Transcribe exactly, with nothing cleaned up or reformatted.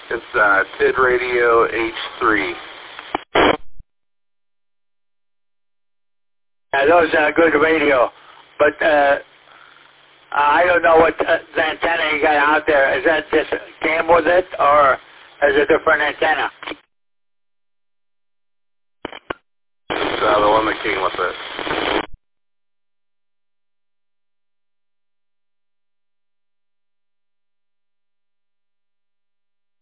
It's uh, T I D Radio H three. Yeah, those are good radio, but uh, I don't know what uh, the antenna you got out there. Is that just came with it, or is it a different antenna? It's uh, the one that came with it.